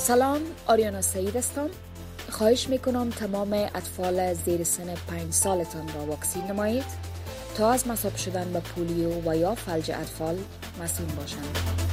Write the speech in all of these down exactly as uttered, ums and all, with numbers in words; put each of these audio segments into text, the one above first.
سلام، آریانا سعید هستم. خواهش میکنم تمام اطفال زیر سن پنج سالتان را واکسین نمایید تا از مصاب شدن به پولیو و یا فلج اطفال مسئول باشند.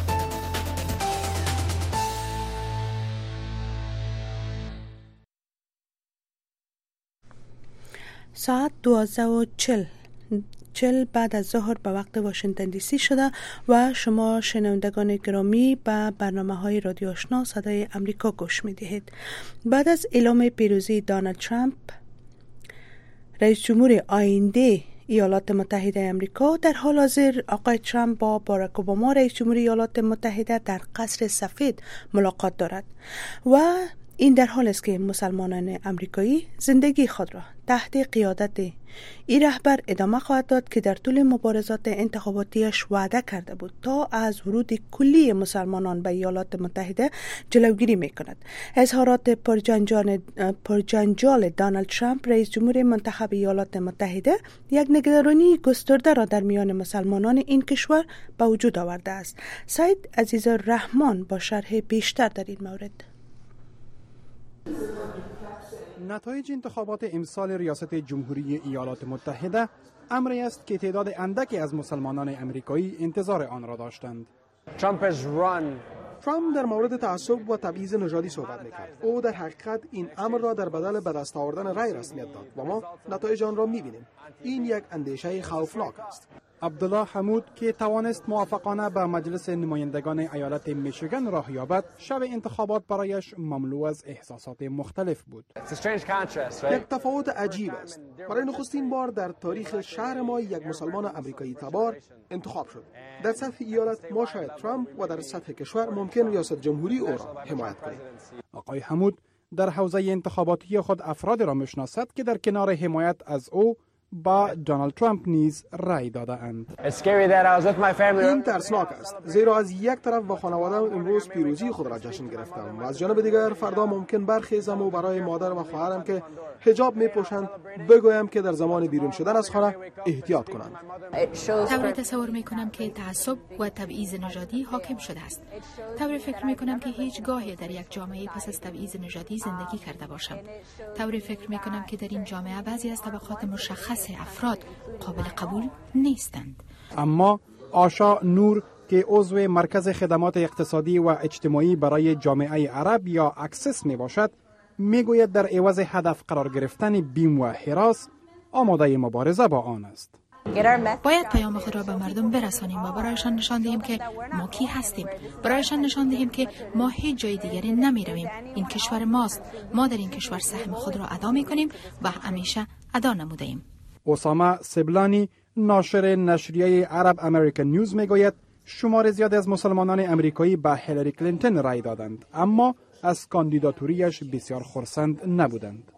ساعت دوازده و چل چل بعد از ظهر به وقت واشنگتن دی سی شده و شما شنوندگان گرامی به برنامه های رادیو آشنا صدای امریکا گوش می دهید. بعد از اعلام پیروزی دونالد ترامپ رئیس جمهور آینده ایالات متحده امریکا، در حال حاضر آقای ترامپ با باراک اوباما رئیس جمهور ایالات متحده در قصر سفید ملاقات دارد و این در حال است که مسلمانان امریکایی زندگی خود را تحت قیادت این رهبر ادامه خواهد داد که در طول مبارزات انتخاباتیش وعده کرده بود تا از ورود کلی مسلمانان به ایالات متحده جلوگیری میکند. اظهارات پرجنجال پرجنجال دونالد ترامپ رئیس جمهور منتخب ایالات متحده یک نگرانی گسترده را در میان مسلمانان این کشور به وجود آورده است. سعید عزیزالرحمن با شرح بیشتر در این مورد. نتایج انتخابات امسال ریاست جمهوری ایالات متحده امری است که تعداد اندکی از مسلمانان امریکایی انتظار آن را داشتند. ترامپ در مورد تعصب و تبعیض نژادی صحبت می‌کرد. او در حقیقت این امر را در بدل به دست آوردن رأی رسمیت داد و ما نتایج آن را می‌بینیم. این یک اندیشه خوفناک است. عبدالله حمود که توانست موافقانه به مجلس نمایندگان ایالت میشیگان راه یابد، شب انتخابات برایش مملو از احساسات مختلف بود. یک تفاوت عجیب است. برای نخستین بار در تاریخ شهر ما یک مسلمان امریکایی تبار انتخاب شد. در سطح ایالت ما شاید ترامپ و در سطح کشور ممکن ریاست جمهوری او را حمایت کنیم. آقای حمود در حوزه انتخاباتی خود افراد را میشناسد که در کنار حمایت از او با دونالد ترامپ نیز رای داده اند. این ترسناک است، زیرا از یک طرف با خانواده‌ام امروز پیروزی خود را جشن گرفتم و از جانب دیگر فردا ممکن برخیزم و برای مادر و خواهرم که حجاب میپوشند بگویم که در زمان بیرون شدن از خانه احتیاط کنند. طوری تصور میکنم که تعصب و تبعیض نژادی حاکم شده است. طوری فکر میکنم که هیچ گاهی در یک جامعه پس از تبعیض نژادی زندگی کرده باشم. طوری فکر میکنم که در این جامعه بعضی از طبقات مشخص افراد قابل قبول نیستند. اما آشا نور که عضو مرکز خدمات اقتصادی و اجتماعی برای جامعه عرب یا اکسس می باشد، می گوید در عوض هدف قرار گرفتن بیم و حراس آماده مبارزه با آن است. باید پیام خود را به مردم برسانیم و برایشان نشان دهیم که ما کی هستیم. برایشان نشان دهیم که ما هیچ جای دیگری نمی رویم. این کشور ماست. ما در این کشور سهم خود را ادا می کنیم و همیشه ادا نموده ایم. اسامه سبلانی ناشر نشریه عرب امریکن نیوز می گوید شمار زیاد از مسلمانان امریکایی به هیلاری کلینتون رای دادند، اما از کاندیداتوریش بسیار خرسند نبودند.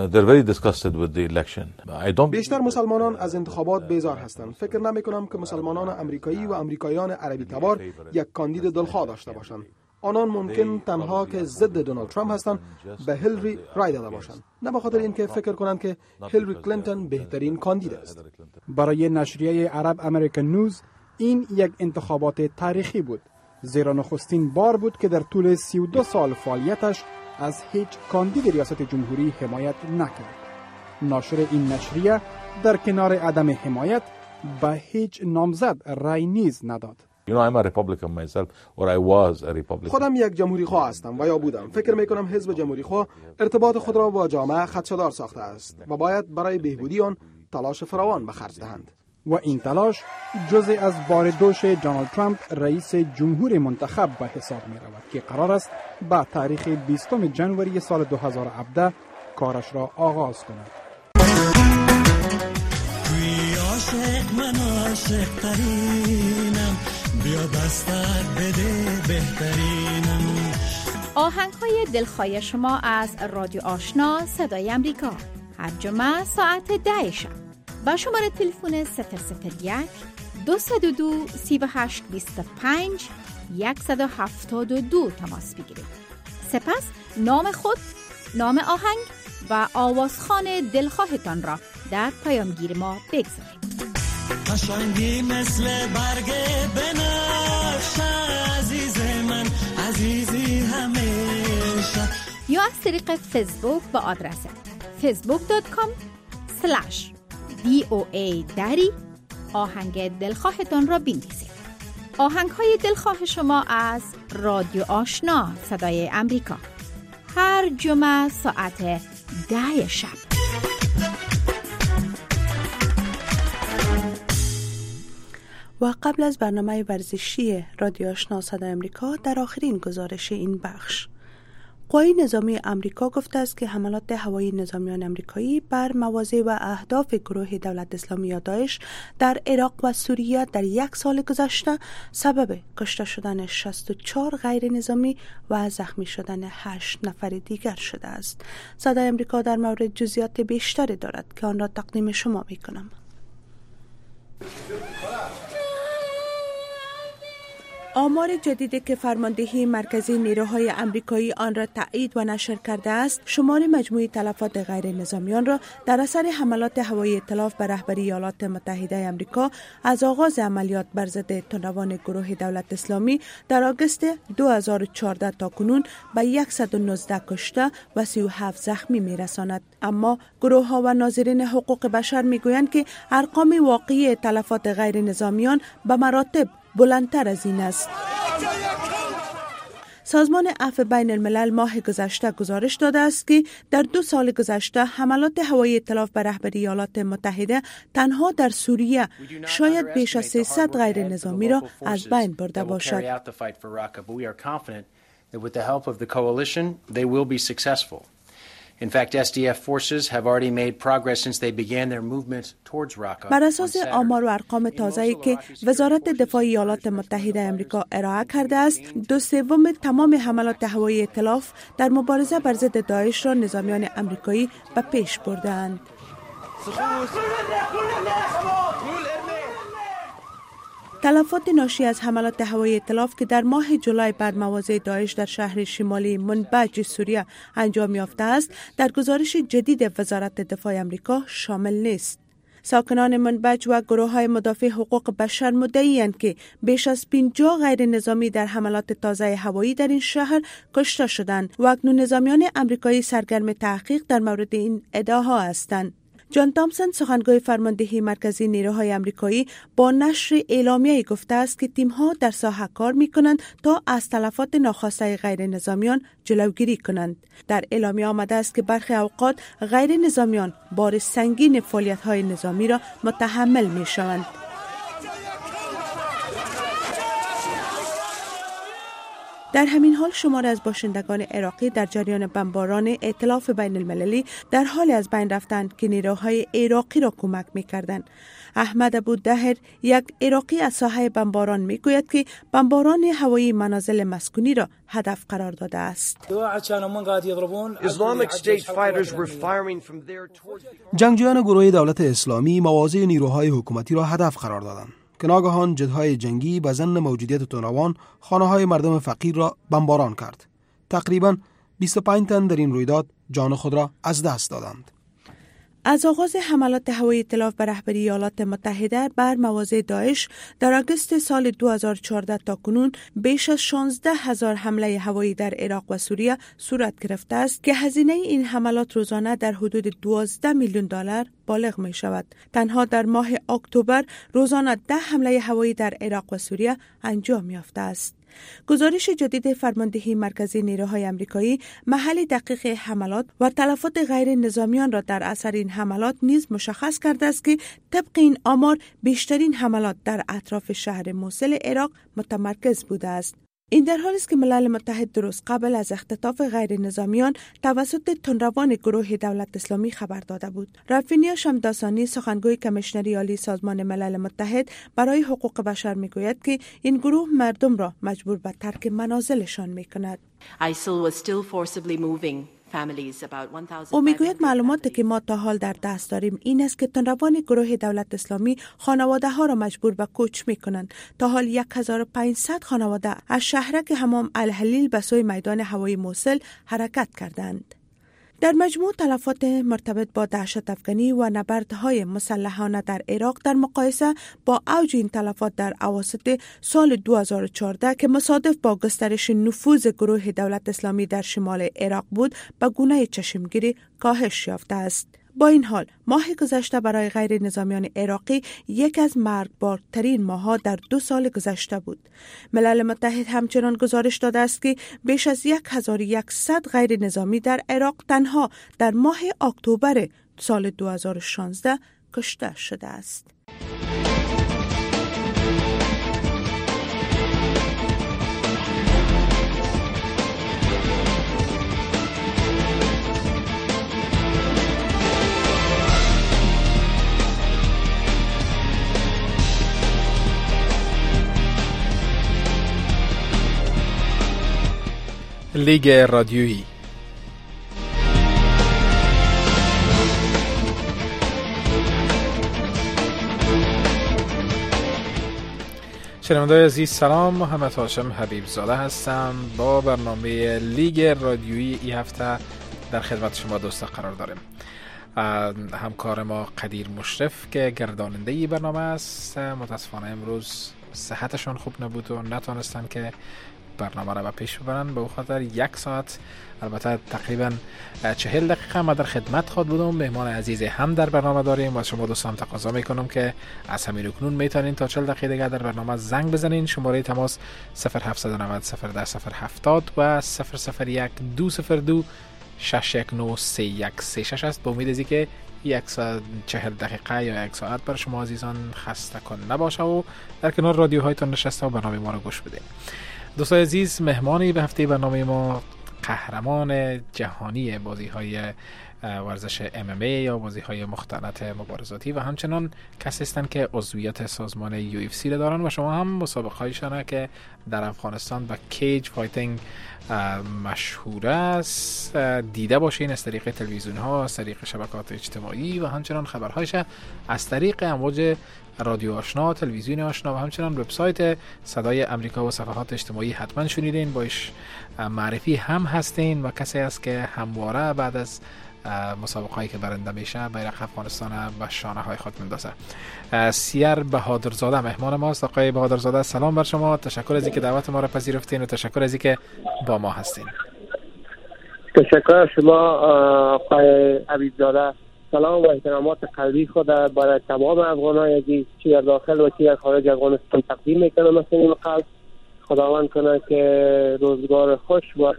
بیشتر مسلمانان از انتخابات بیزار هستند. فکر نمی کنم که مسلمانان امریکایی و امریکایان عربی تبار یک کاندید دلخواه داشته باشند. آنان ممکن تنها که ضد دونالد ترامپ هستند به هیلاری رای داده باشند، نه به خاطر اینکه فکر کنند که هیلاری کلینتون بهترین کاندید است. برای نشریه عرب امریکن نیوز این یک انتخابات تاریخی بود، زیرا نخستین بار بود که در طول سی و دو سال فعالیتش از هیچ کاندید ریاست جمهوری حمایت نکرد. ناشر این نشریه در کنار عدم حمایت به هیچ نامزد رای نیز نداد. You know, I'm a Republican myself, or I was a Republican. خودم یک جمهوری خواه هستم و یا بودم. فکر میکنم حزب جمهوری خواه ارتباط خود را با جامعه خدشه‌دار ساخته است و باید برای بهبودی آن تلاش فراوان به خرج دهند. و این تلاش جزء از بار دوش دونالد ترامپ رئیس جمهور منتخب به حساب می رود که قرار است با تاریخ بیستم ژانویه سال دو هزار و هفده کارش را آغاز کند. عاشق من عاشق ترینم، بیا بستر بده بهترینم. آهنگ های دلخواه شما از رادیو آشنا صدای امریکا هر جمعه ساعت ده شب با شماره تلفن صفر صفر یک دو صفر دو سی و هشت بیست و پنج صد و هفتاد و دو تماس بگیرید. سپس نام خود، نام آهنگ و آوازخوان دلخواهتان را در پیامگیر ما بگذارید. قشنگی مثل برگ بنفشه عزیز من، عزیزی همه طریق فیسبوک با آدرس فیسبوک دات کام اسلش دی او ای دری آهنگ دلخواهتان را بنویسید. آهنگ های دلخواه شما از رادیو آشنا صدای امریکا، هر جمعه ساعت ده شب. و قبل از برنامه ورزشی رادیو آشنا صدای امریکا، در آخرین گزارش این بخش، قوای نظامی امریکا گفته است که حملات هوایی نظامیان امریکایی بر مواضع و اهداف گروه دولت اسلامی یا داعش در عراق و سوریه در یک سال گذشته سبب کشته شدن شصت و چهار غیر نظامی و زخمی شدن هشت نفر دیگر شده است. صدای امریکا در مورد جزئیات بیشتری دارد که آن را تقدیم شما می کنم. آمار جدیدی که فرماندهی مرکزی نیروهای امریکایی آن را تایید و نشر کرده است، شمار مجموعی تلفات غیر نظامیان را در اثر حملات هوایی ائتلاف به رهبری ایالات متحده آمریکا از آغاز عملیات بر ضد تندروان گروه دولت اسلامی در آگوست دو هزار و چهارده تا کنون به صد و نوزده کشته و سی و هفت زخمی می‌رساند. اما گروه ها و ناظرین حقوق بشر می‌گویند که ارقام واقعی تلفات غیر نظامیان به مراتب بلندتر از این است. سازمان عفو بین الملل ماه گذشته گزارش داده است که در دو سال گذشته حملات هوایی ائتلاف به رهبری ایالات متحده تنها در سوریه شاید بیش از سیصد غیر نظامی را از بین برده باشد. In fact, S D F forces have already made progress since they began their movement towards Raqqa. بر اساس آمار و ارقام تازه‌ای که وزارت دفاع ایالات متحده آمریکا ارائه کرده است، دو سوم تمام حملات هوایی ائتلاف در مبارزه بر ضد داعش را نظامیان آمریکایی به پیش برده‌اند. تلفات ناشی از حملات هوایی ائتلاف که در ماه جولای بر مواضع داعش در شهر شمالی منبج سوریه انجام یافته است، در گزارش جدید وزارت دفاع آمریکا شامل نیست. ساکنان منبج و گروه‌های مدافع حقوق بشر مدعی‌اند که بیش از پنجاه غیر نظامی در حملات تازه هوایی در این شهر کشته شدند و اکنون نظامیان آمریکایی سرگرم تحقیق در مورد این ادعاها هستند. جان تامسون، سخنگوی فرماندهی مرکزی نیروهای آمریکایی، با نشر اعلامیه‌ای گفته است که تیم‌ها در ساحه کار می‌کنند تا از تلفات ناخواسته غیر نظامیان جلوگیری کنند. در اعلامیه آمده است که برخی اوقات غیر نظامیان بار سنگین فعالیت‌های نظامی را متحمل می‌شوند. در همین حال شمار از باشندگان عراقی در جریان بمباران ائتلاف بین المللی در حال از بین رفتند که نیروهای عراقی را کمک می‌کردند. احمد ابودهر، یک عراقی از ساحه بمباران، می‌گوید که بمباران هوایی منازل مسکونی را هدف قرار داده است. جنگجویان گروه دولت اسلامی مواضع نیروهای حکومتی را هدف قرار دادند که ناگهان جت‌های جنگی به ضمن موجودیت تندروان خانه‌های مردم فقیر را بمباران کرد. تقریباً بیست و پنج تن در این رویداد جان خود را از دست دادند. از آغاز حملات هوایی ائتلاف به رهبری ایالات متحده بر مواضع داعش در آگوست سال دو هزار و چهارده تا کنون بیش از شانزده هزار حمله هوایی در عراق و سوریه صورت گرفته است که هزینه این حملات روزانه در حدود دوازده میلیون دلار بالغ می شود. تنها در ماه اکتبر روزانه ده حمله هوایی در عراق و سوریه انجام یافته است. گزارش جدید فرماندهی مرکزی نیروهای آمریکایی محل دقیق حملات و تلفات غیر نظامیان را در اثر این حملات نیز مشخص کرده است که طبق این آمار بیشترین حملات در اطراف شهر موصل عراق متمرکز بوده است. این در حالی است که ملل متحد درست قبل از اختطاف غیر نظامیان توسط تندروان گروه دولت اسلامی خبر داده بود. رافینیا شمداسانی، سخنگوی کمیشنری عالی سازمان ملل متحد برای حقوق بشر، میگوید که این گروه مردم را مجبور به ترک منازلشان میکند. او میگوید معلوماتی که ما تا حال در دست داریم این است که تندروان گروه دولت اسلامی خانواده ها را مجبور به کوچ می کنند. تا حال هزار و پانصد خانواده از شهرک حمام الحلیل به سوی میدان هوایی موصل حرکت کردند. در مجموع تلفات مرتبط با دهشت افغانی و نبردهای مسلحانه در عراق در مقایسه با اوج این تلفات در اواسط سال دو هزار و چهارده که مصادف با گسترش نفوذ گروه دولت اسلامی در شمال عراق بود، به گونه چشمگیری کاهش یافته است. با این حال ماه گذشته برای غیر نظامیان عراقی یک از مرگبارترین ماه‌ها در دو سال گذشته بود. ملل متحد همچنان گزارش داده است که بیش از هزار و صد غیر نظامی در عراق تنها در ماه اکتبر سال دو هزار و شانزده کشته شده است. لیگ رادیویی. شنونده‌های عزیز سلام، محمد هاشم حبیب زاده هستم. با برنامه لیگ رادیویی این هفته در خدمت شما دوستان قرار داریم. همکار ما قدیر مشرف که گرداننده ای برنامه است، متاسفانه امروز صحتشان خوب نبود و نتونستن که برنامه را به پیش ببرن. به خاطر یک ساعت، البته تقریبا چهل دقیقه ما در خدمت خود بودم. مهمان عزیز هم در برنامه داریم و شما دوستان تقاضا میکنم که از همین اکنون میتونین تا چهل دقیقه دیگه در برنامه زنگ بزنین. شماره تماس صفر هفت نه صفر صفر ده صفر هفتاد و صفر صفر یک دو صفر دو شش یک نه سه یک سه شش است. با امید ازی که یک ساعت چهل دقیقه یا یک ساعت بر شما عزیزان خسته کن نباشه و در کنار رادیوهایتان نشسته و برنامه ما رو گوش بدین. دوستان عزیز، مهمانی به هفته برنامه ما قهرمان جهانی بازی‌های ورزش ام ام ای یا بازی‌های مختلط مبارزاتی و همچنان کسی هستند که عضویت سازمان یو اف سی را دارن و شما هم مسابقه‌هایشان که در افغانستان با کیج فایتینگ مشهور است دیده باشین از طریق تلویزیون ها، از طریق شبکات اجتماعی و همچنان خبرهایش از طریق امواج رادیو آشنا، تلویزیون آشنا و همچنان وبسایت صدای امریکا و صفحات اجتماعی حتما شنیدین، باش معرفی هم هستین و کسی است که همواره بعد از مسابقه‌ای که برنده میشه بیرق افغانستان به شانه های خود میندازه. سیر بهادرزاده مهمان ماست. آقای بهادرزاده سلام بر شما، تشکر از اینکه دعوت ما را پذیرفتین و تشکر از اینکه با ما هستین. تشکر از شما آقای حبیبزاده. سلام و احترامات قلبی خود برای تمام افغانان عزیز چه در داخل و چه در خارج افغانستان تقدیم میکنم. از این قلب خداوند کنه که روزگار خوش و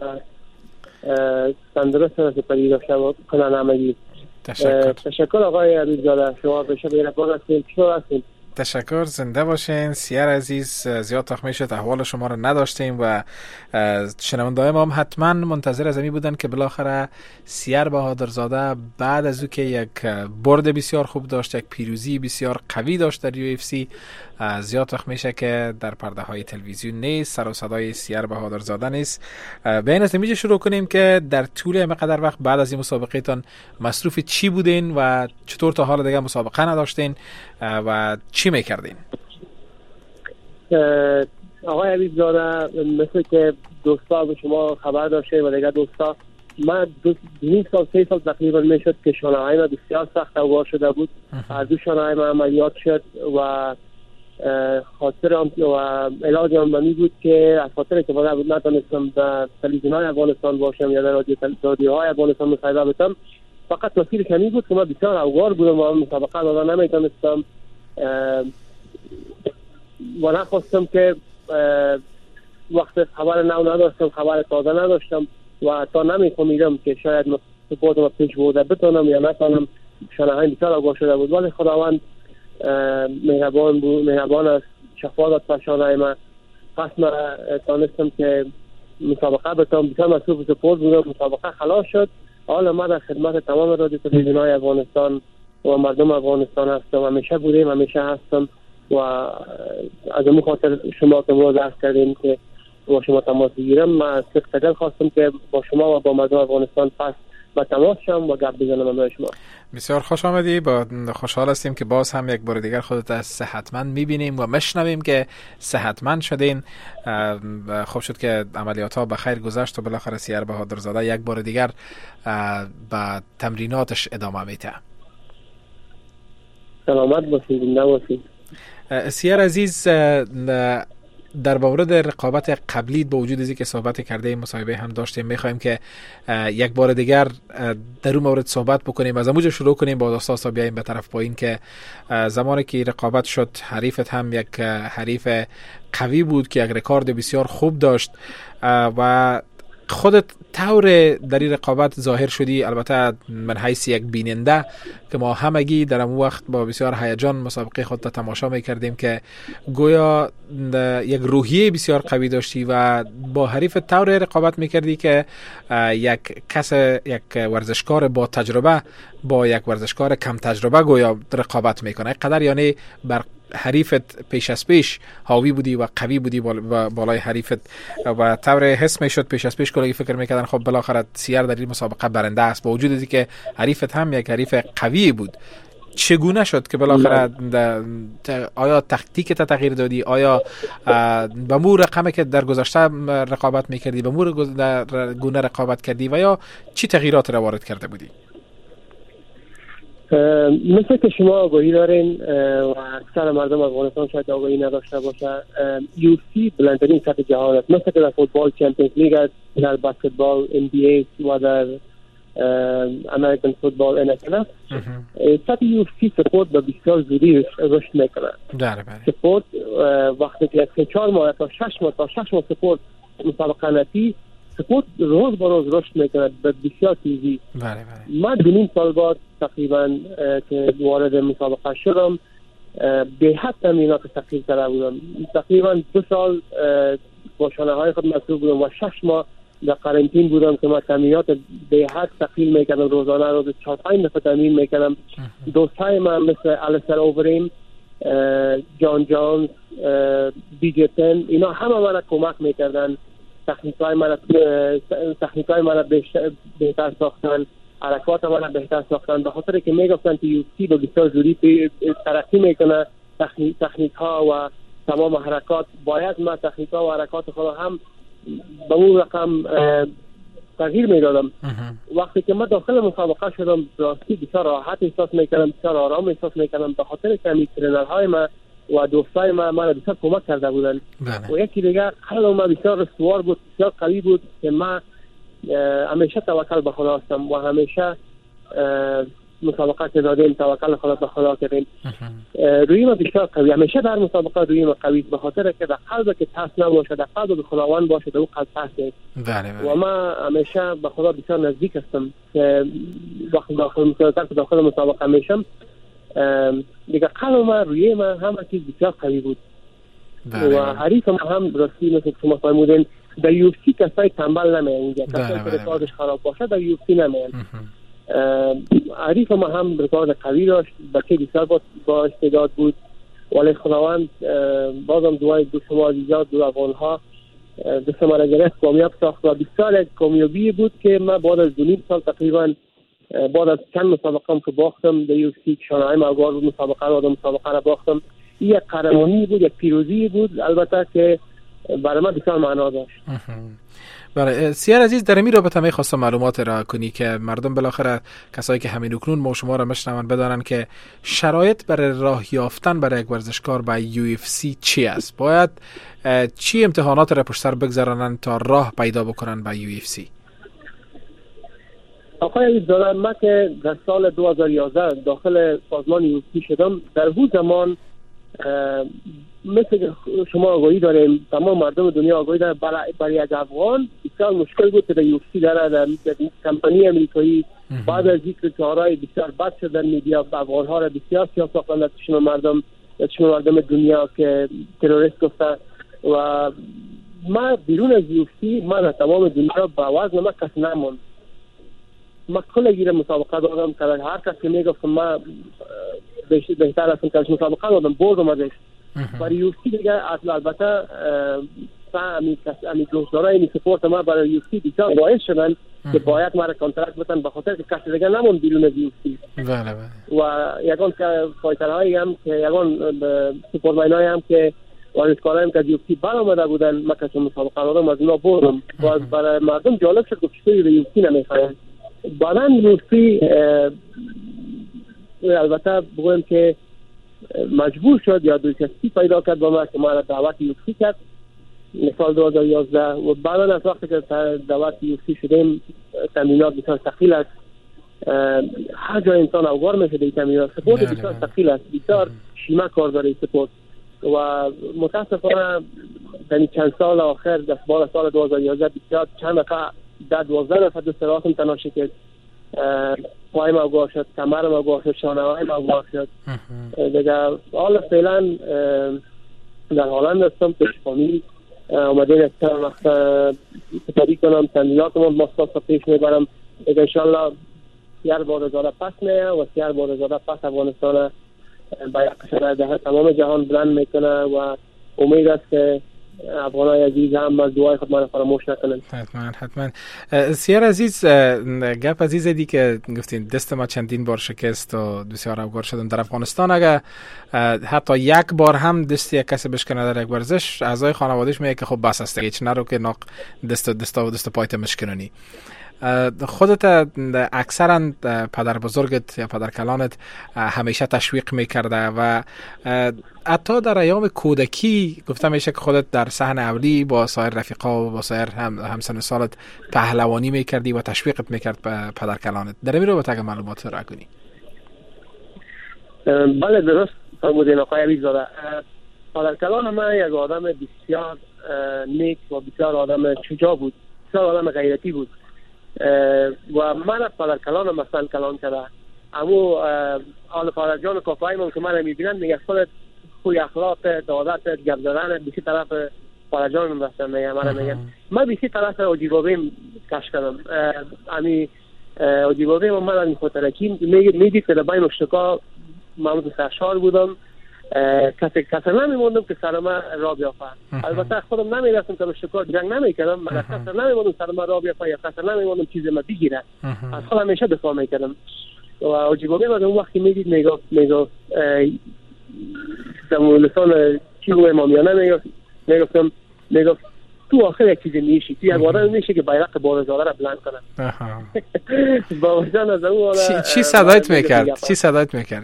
تندرست و سپری داشته کنن همگی. تشکر. تشکر آقای حبیبزاده، شما بشه بیرکان هستین. چطور هستین؟ تشکر، زنده باشین. سیر عزیز، زیاد تخمی شد احوال شما رو نداشتیم و شنونده‌های ما هم حتما منتظر از این بودن که بالاخره سیر بهادرزاده بعد از او که یک برد بسیار خوب داشت، یک پیروزی بسیار قوی داشت در یو اف سی، زیاد تخمی شد که در پرده های تلویزیون نیست، سر و صدای سیر بهادرزاده نیست. به این استمیج شروع کنیم که در طول اینقدر وقت بعد از این مسابقه تان مصروف چی بودین و چطور تا حال دیگه مسابقه نداشتین و چی میکردین؟ آقای حبیبزاده، مثل که دوستا به شما خبر داشته و دیگه دوستا، من دو نیم سال سه سال تقریبا میشد که شانه‌های من بسیار سخت اوار شده بود. از دو شانه‌های من عملیات شد و خاطر و علاج آن بود که از خاطر که باید نتونستم در تلویزیون‌های افغانستان باشم یا در رادیوهای افغانستان مصاحبه بدم. فقط مسیر کمی بود که من بسیار اوار بودم و مسابقه دادن نمیتونستم و نخواستم که وقت خبر نو نداشتم، خبر تازه نداشتم و تا نمیفهمیدم که شاید سپورتم پیش بوده بتونم یا نتونم. شانه‌های بسیار اوار شده بود ولی خداوند مهربان بود، مهربان است، شفا داد به شانه‌های من. پس من تانستم که مسابقه بتونم، بسیار مصروف سپورت بودم. مسابقه خلاص شد. حالا ما در خدمت تمام رادیو تلویزیون‌های افغانستان و مردم افغانستان هستم، همیشه بودیم، همیشه هستم و از اون خاطر شما که ما درس کردیم که با شما تماس بگیرم. من صدق خواستم که با شما و با مردم افغانستان پس با تماس شم و گپ بزنم با شما. بسیار خوش آمدی. با خوشحال هستیم که باز هم یک بار دیگر خودت از صحتمند میبینیم و مشنویم که صحتمند شدین. خوب شد که عملیات ها به خیر گذشت و بالاخره سیر بهادرزاده یک بار دیگر به تمریناتش ادامه میده. سلامت باشید، زنده باشید. سیر عزیز، در مورد رقابت قبلی با وجود از که صحبت کرده مصاحبه هم داشتیم، میخوایم که یک بار دیگر در اون مورد صحبت بکنیم. از اموجه شروع کنیم با داستان بیاییم به طرف پایین که زمانی که رقابت شد حریفت هم یک حریف قوی بود که یک رکورد بسیار خوب داشت و خودت طور در این رقابت ظاهر شدی. البته من حیث یک بیننده که ما همگی در اون وقت با بسیار هیجان مسابقه خود را تماشا میکردیم که گویا یک روحیه بسیار قوی داشتی و با حریف طور رقابت میکردی که یک کس یک ورزشکار با تجربه با یک ورزشکار کم تجربه گویا رقابت میکنه. قدر یعنی بر حریفت پیش از پیش حاوی بودی و قوی بودی بالای حریفت و طور حس میشد پیش از پیش کلی فکر میکردن خب بالاخره سیر در این مسابقه برنده است، با وجود اینکه حریفت هم یک حریف قوی بود. چگونه شد که بالاخره آیا تاکتیکت تغییر دادی؟ آیا به مور رقمی که در گذشته رقابت میکردی به مور گونه رقابت کردی و یا چی تغییرات را وارد کرده بودی؟ مثل که شما آگاهی دارین و اکثر مردم افغانستان شاید آگاهی نداشته باشه، یو سی بلندترین سطح جهان است. مثل که در فوتبال چمپیونز لیگ است، در بسکتبال ام بی ای و در امریکن فوتبال ان اف ال است. سطح یو سی سپورت به بسیار زودی رشد میکنه. سپورت وقتی که سه چهار ماه تا شش ماه تا شش ماه سپورت مسابقه نتی، سپورت روز به روز رشد میکنه به بسیار تیزی. بله بله. من دو نیم سال بعد تقریبا که وارد مسابقه شدم به حد تمرینات تقریبا کرده بودم. تقریبا دو سال با شانه های خود مصروف بودم و شش ماه در قرنطین بودم که من تمرینات به حد تقلیل میکردم. روزانه روز چهار پنج دفعه تمرین میکردم. دوستای من مثل الیستر اووریم، جان جانز، بی جی تن، اینا همه من کمک میکردن. تکنیکای من تکنیکای من بهتر ساختن، حرکات من بهتر ساختن، به خاطر که میگفتن که یو سی به بسیار زودی ترقی میکنه. تکنیک ها و تمام حرکات باید من تکنیک ها و حرکات خود هم به اون رقم تغییر میدادم. وقتی که من داخل مسابقه شدم راستی بسیار راحت احساس میکردم، بسیار آرام احساس میکردم، به خاطر که همین ترینرهای من و دوستای من من بسیار کمک کرده بودن. و یکی دیگر حالا من بسیار رستوار بود، بسیار قوی بود که من همیشه توکل به خدا هستم و همیشه مسابقه که دادیم توکل خدا به خدا کردیم. روی ما بسیار قوی، همیشه در مسابقه روی ما قوی، به خاطر که در قلب که ترس نباشه، در قلب به خداوند باشه، در اون قلب ترس نیست. و من همیشه به خدا بسیار نزدیک هستم که وقتی داخل مسابقه داخل مسابقه میشم دیگه قلب من روی من همه چیز بسیار قوی بود. و حریف ما هم راستی مثل شما فرمودین در یو اف سی کسای تنبل نمیان، کسایی که رکوردش خراب باشه در یو اف سی نمیان. حریف ما هم رکورد قوی داشت، بچه بسیار با استعداد بود، ولی خداوند بازم دعای دو شما عزیزان دو افغان‌ها دست ما را گرفت، کامیاب ساخت و بسیار کامیابی بود که من بعد از دو نیم سال تقریبا بعد از چند مسابقه هم که باختم در یو اف سی شانه‌های ماگوار بود، مسابقه را مسابقه را باختم. این یک قهرمانی بود، یک پیروزی بود البته که برای من بسیار معنا داشت. برای سیر عزیز در این رابطه می خواستم معلومات را کنی که مردم بالاخره کسایی که همین اکنون ما شما را مشنون بدانن که شرایط برای راه یافتن برای یک ورزشکار به یو اف سی چی است؟ باید چی امتحانات را پشت سر بگذارن تا راه پیدا بکنن به یو اف سی؟ آقای عزیزاده، من که در سال دو هزار و یازده داخل سازمان یو اف سی شدم، در اون زمان مثل شما آگاهی داریم، تمام مردم دنیا آگاهی داره، برای, برای یک افغان بسیار مشکل بود که در یو اف سی داره در کمپانی امریکایی بعد از ذکر کارهای بسیار بد شد در میدیا افغان ها را بسیار سیاه ساختن در چشم مردم در چشم مردم دنیا که تروریست گفته. و ما بیرون از یو اف سی من تمام دنیا با وزن ما کس نموند. ما کل گیر مسابقه دادم که هر کس که میگفت ما بهتر هستم که مسابقه دادم بردم ازش. برای یو اف سی دیگه البته امی دوستدارای این سپورت ما برای یو اف سی بسیار باعث شدن که باید مرا کانترکت بتن به خاطر که کسی دیگه نمون بیرون از یو سی. بله بله. و یگان که فایترهایی هم که یگان سپورتمن‌هایی هم که ورزشکارایی هم که از یو سی برآمده بودن، من که مسابقه دادم از اونا بردم و برای مردم جالب شد که چطوری به یو سی نمیخواین. بعدا یو سی البته بگویم که مجبور شد یا دلچسپی پیدا کرد با ما که ما را دعوت یو سی کرد سال دو هزار و یازده و بعدا از وقتی که دعوت یو سی شدیم تمرینات بسیار ثقیل است. هر جای انسان اوگار میشه در تمرینات. سپورت بسیار ثقیل است، بسیار شیمه کار داره سپورت و متاسفانه در چند سال آخر دست بال سال دو هزار و یازده بسیار چند نفر در دوازده نفر دست راسم تناشه کرد، پایم اوگار شد، کمرم اوگار شد، شانه‌هایم اوگار شد دیگه. حالا فعلا در هالند هستم، پیش فامیل اومدین از چند وقت سپری کنم، تمریناتم مستقل پیش میبرم دیگه. انشالله سیار بارزاده پس میه و سیار بارزاده پس افغانستان با یک شرایط ده تمام جهان بلند میکنه و امید است که افغانای عزیز هم از دعای خود من فراموش نکنن. حتما حتما. سیار عزیز، گپ عزیز دی که گفتین دست ما چندین بار شکست و بسیار اوگار شدم در افغانستان. اگه حتی یک بار هم دستی یک کسی بشکنه در یک ورزش، اعضای خانوادهش میگه که خب بس است هیچ نرو که ناق دست دست و دست پایت مشکنونی. خودت اکثرا پدر بزرگت یا پدر کلانت همیشه تشویق میکرده و حتی در ایام کودکی گفته میشه که خودت در صحن اولی با سایر رفیقا و با سایر هم همسن سالت پهلوانی میکردی و تشویقت میکرد به پدر کلانت. در این رابطه اگه معلومات را کنی. بله درست فرمودین آقای علیزاده. پدر کلان من یک آدم بسیار نیک و بسیار آدم شجاع بود، بسیار آدم غیرتی بود و من پدر کلانم مثلا کلان کرده. امو آل پدر جان کافایمون که من میبینن میگه خودت خوی اخلاق دادت گپ زدن بیشی طرف پدر جانم رفتن میگه من میگن من بیشی طرف اوجیبابیم کش کردم. امی اوجیبابیم من از این خاطرکی میدید که در بین اشتکا محمود سرشار بودم، کسی کسی نمیموندم که سر من را بیافه. البته خودم نمیرفتم که اشتکا جنگ نمیکردم، مگر کسی نمیموندم سر من را بیافه یا کسی نمیموندم چیزی من بگیره. از خودم همیشه دفاع میکردم و اوجیبابیم از اون وقتی میدید میگفت میگفت لسان چی رو امامیانه میگفت میگفتم میگفت تو آخر یک چیزی میشی، تو یک آدم میشی که بیرق بارزاده را بلند کنه. با وجدان از اون چی صدایت میکرد؟ چی صدایت میکرد؟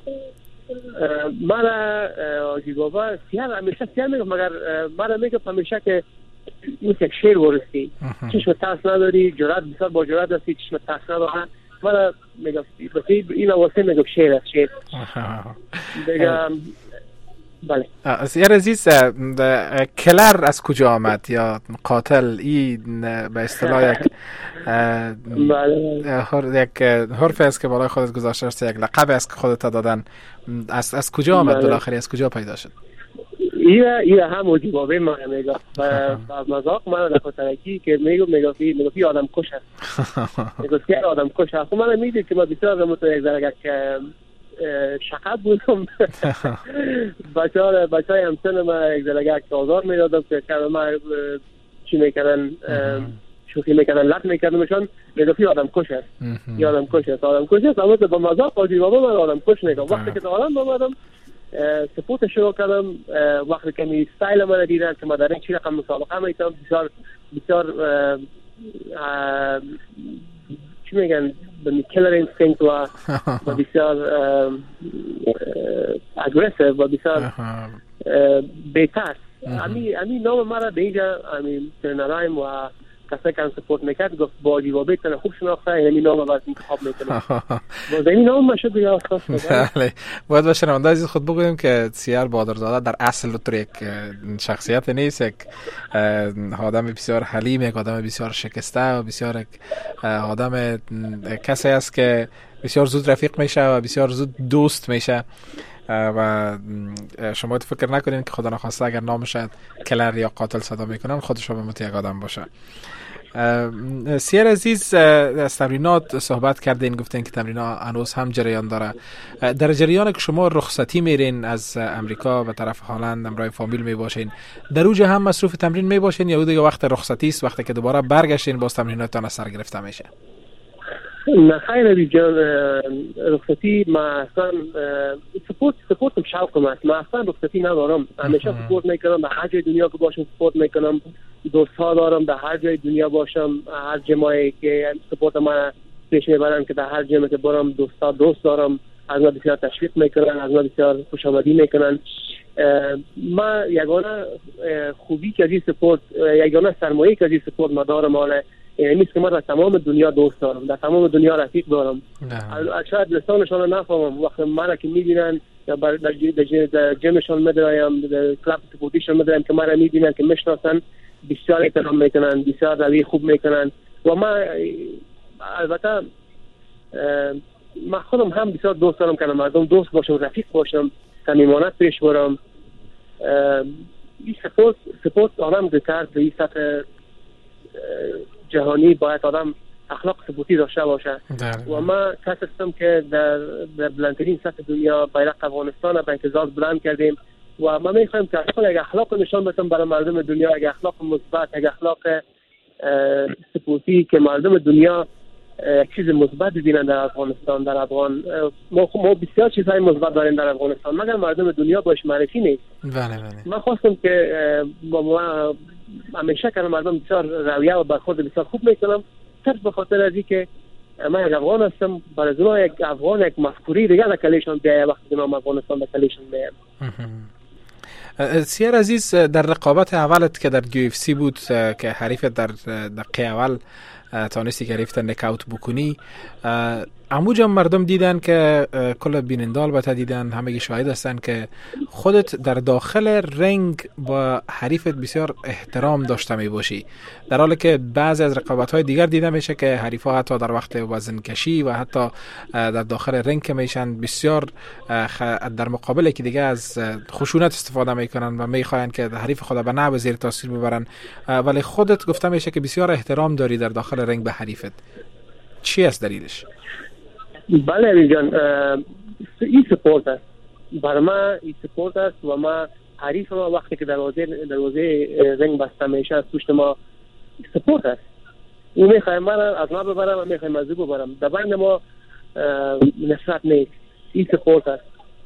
من آجیبابا سیار همیشه سیار میگفت، مگر من میگفت همیشه که این یک شیر ورستی، چشم ترس نداری، جرأت بسیار با جرأت هستی، چشم ترس نداری. من میگفت این واسه میگفت شیر است شیر دیگه. بله. سیار عزیز، کلر از کجا آمد یا قاتل؟ این به اصطلاح یک یک حرف است که بالای خودت گذاشته است، یک لقب است که خودت دادن. از از کجا آمد بالاخره؟ از کجا پیدا شد؟ ایره ایره هم اوجیبابه من میگفت و مذاق من در خاطرکی که میگفت میگفت میگفت آدم کش است، میگفت که آدم کش است. من میدید که ما بسیار متو یک درجه که شقب بودم. بچه‌ها بچه‌های همسن من یک درجه که آزار میدادم که من چی میکردن شوخی میکردن لط میکردمشان، میگفت آدم کش است، این آدم کش است، آدم کش است. اما با مذاق اوجیبابه من آدم کش میگم. وقتی که دارم اومدم سپورت شروع کردم، وقتی که می استایل من دیدن که ما در این چی رقم مسابقه میتونم بسیار بسیار چی میگن به کلر اینستینکت و بسیار اگریسیو و بسیار بهتر. امی امی نام مرا به اینجا امی ترنرایم و کسی که سپورت میکرد گفت با اوجیبابه تنه خوب شناخته، یعنی نام باید انتخاب میکنه. باز این نام ما شد یا اساس بله. باید باشه شنونده عزیز خود بگویم که سیار بادرزاده در اصل تو یک شخصیت نیست، یک آدم بسیار حلیم، یک آدم بسیار شکسته و بسیار یک آدم کسی است که بسیار زود رفیق میشه و بسیار زود دوست میشه و شما فکر نکنین که خدا نخواسته اگر نامش کلر یا قاتل صدا میکنن خودش رو به مت یک آدم باشه. سیر عزیز، از تمرینات صحبت کردین، گفتین که تمرینات هنوز هم جریان داره. در جریان که شما رخصتی میرین از امریکا به طرف هلند همراه فامیل می باشین، در اوج هم مصروف تمرین می باشین یا دیگه وقت رخصتی است، وقتی که دوباره برگشتین باز تمریناتتان از سر گرفته میشه؟ نه خیر علی جان، رخصتی ما اصلا سپورت سپورتم شوقم است. ما اصلا رخصتی ندارم، همیشه سپورت میکنم، به هر جای دنیا که باشم سپورت میکنم. دوست ها دارم در هر جای دنیا باشم، هر جمعی که سپورت ما پیش میبرن که در هر جمعی که برم دوستا دوست دارم، از ما بسیار تشویق میکنن، از ما بسیار خوش آمدی میکنن. ما یگانه خوبی که از این سپورت، یگانه سرمایه که از این سپورت ما دارم حالا یعنی که ما در تمام دنیا دوست دارم، در تمام دنیا رفیق دارم. شاید لسانشان نفهمم، وقتی من که میبینن در در جمعشان میدرایم، در کلاب سپورتیشان میدرایم که من میبینن که میشناسن، بسیار احترام میکنن، بسیار روی خوب میکنن. و ما البته ما خودم هم بسیار دوست دارم که مردم دوست باشم، رفیق باشم، صمیمانه پیش برم. این سپورت سپورت آدم گذار به این سطح جهانی باید آدم اخلاق سپورتی داشته باشه. و ما کس هستم که در, در بلندترین سطح دنیا بیرق افغانستان به انتظار بلند کردیم و ما میخوایم که اصلا یک اخلاق نشان بدیم برای مردم دنیا، یک اخلاق مثبت، یک اخلاق سپورتی که مردم دنیا یک چیز مثبت ببینن در افغانستان. در افغان ما ما بسیار چیزهای مثبت داریم در افغانستان، مگر مردم دنیا باش معرفی نیست. بله بله. من خواستم که ما همیشه که مردم بسیار رویه و برخورد بسیار خوب میکنم، صرف به خاطر از اینکه من یک افغان هستم، برای اونا یک افغان یک مفکوری دیگه در کلیشون بیایه وقتی نام افغانستان در کلیشون بیایه. سیر عزیز، در رقابت اولت که در یو اف سی بود که حریف در دقیقه اول تانستی که حریفت نکاوت بکنی، اموجا مردم دیدن که کل بیننده البته دیدن، همه شاهد هستن که خودت در داخل رنگ با حریفت بسیار احترام داشته می باشی، در حالی که بعضی از رقابت‌های دیگر دیده میشه که حریفا حتی در وقت وزن کشی و حتی در داخل رنگ که میشن بسیار در مقابل که دیگه از خشونت استفاده میکنن و میخواین که حریف خود به نحو زیر تاثیر ببرن، ولی خودت گفته میشه که بسیار احترام داری در داخل رنگ به حریفت. چی است دلیلش؟ بله علی جان، این سپورت است برای ما، این سپورت است و ما حریف ما وقتی که دروازه دروازه رنگ بسته میشه از پشت ما سپورت است. اون میخوایم من از ما ببرم و میخوایم از او ببرم، در بین ما نفرت نیست. این سپورت است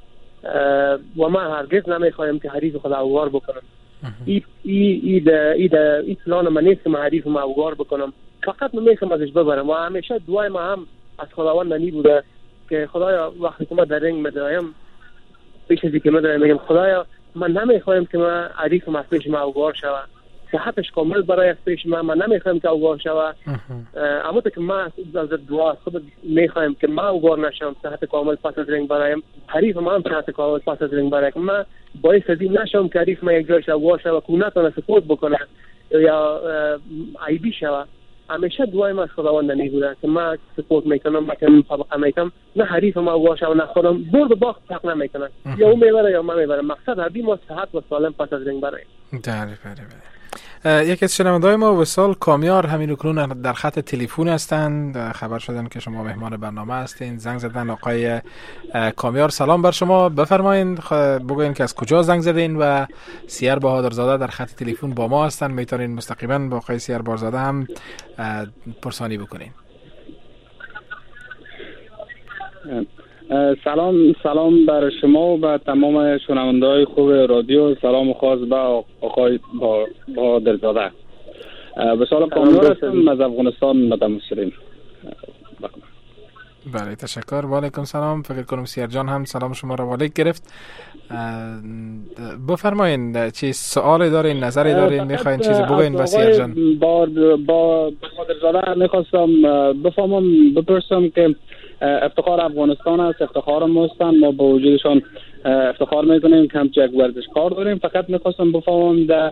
و ما هرگز نمیخوایم که حریف خود اوگار بکنم. این این این این پلان من نیست که من حریف ما اوگار بکنم، فقط من میخوایم ازش ببرم. و همیشه دعای ما هم از خداوند نمی بوده که خدایا وقتی که من در رنگ مدرایم، پیش از اینکه مدرایم میگم خدایا من نمیخوایم که من حریفم از پیش من اوگار شوه، صحتش کامل برای از پیش من، من نمیخوایم که اوگار شوه. اما که من از دعا خود میخوایم که من اوگار نشم، صحت کامل پس از رنگ برایم، حریف من هم صحت کامل پس از رنگ برایم، من باعث از این نشم که حریف من یک جایش اوگار شوه که نتونه سپورت بکنه یا عیبی شوه. همیشه دعای ما از خداوند نمیگوده که من سپورت میکنم، من که مسابقه میکنم، نه حریف ما اوگار و نه خودم برد باخت فرق نمیکنه، یا اون میبره یا من میبرم، مقصد هر بی ما صحت و سالم پس از رنگ برایم. بله بله بله. یکی از شنونده‌های ما وصال کامیار همین اکنون در خط تلفن هستند، خبر شدن که شما مهمان برنامه هستین، زنگ زدن. آقای کامیار سلام بر شما، بفرمایید بگوین که از کجا زنگ زدین و سیر بهادرزاده در خط تلفن با ما هستن، میتونین مستقیما با آقای سیر بهادرزاده هم پرسانی بکنین. سلام سلام بر شما و به تمام شنونده‌های خوب رادیو. سلام خاص به آقای بهادرزاده. به سلام کامیار هستم از افغانستان متمسرین. بله تشکر. و علیکم سلام. فکر کنم سیر جان هم سلام شما را والیک گرفت. بفرمایید چی سوالی دارین، نظری دارین، میخواین چیزی بگوین به سیر جان؟ با با بهادرزاده میخواستم بفهمم بپرسم که افتخار افغانستان است، افتخار ما هستند، ما با وجودشان افتخار میکنیم که همچه یک ورزشکار داریم. فقط میخواستم بفهمم در